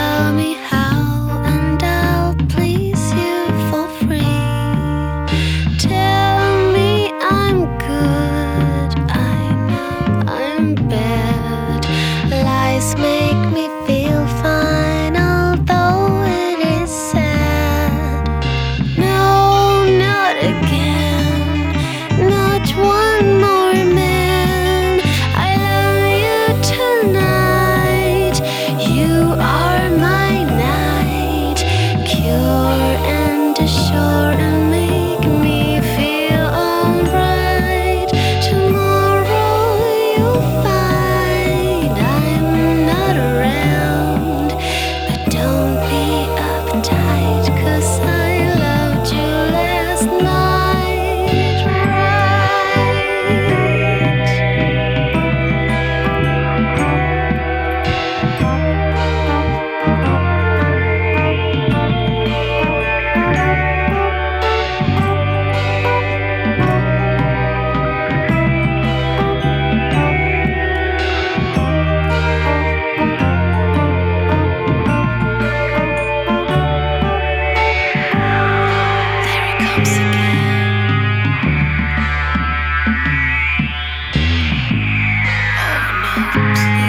tell me how, and I'll please you for free. Tell me I'm good, I know I'm bad. Lies make me feel fine, although it is sad. No, not again, not one more man. I love you tonight. You are my night, cure and assure and make me feel alright. Tomorrow you'll find I'm not around, but don't be uptight, 'cause I loved you last night, right? There he comes again. Oh no, please.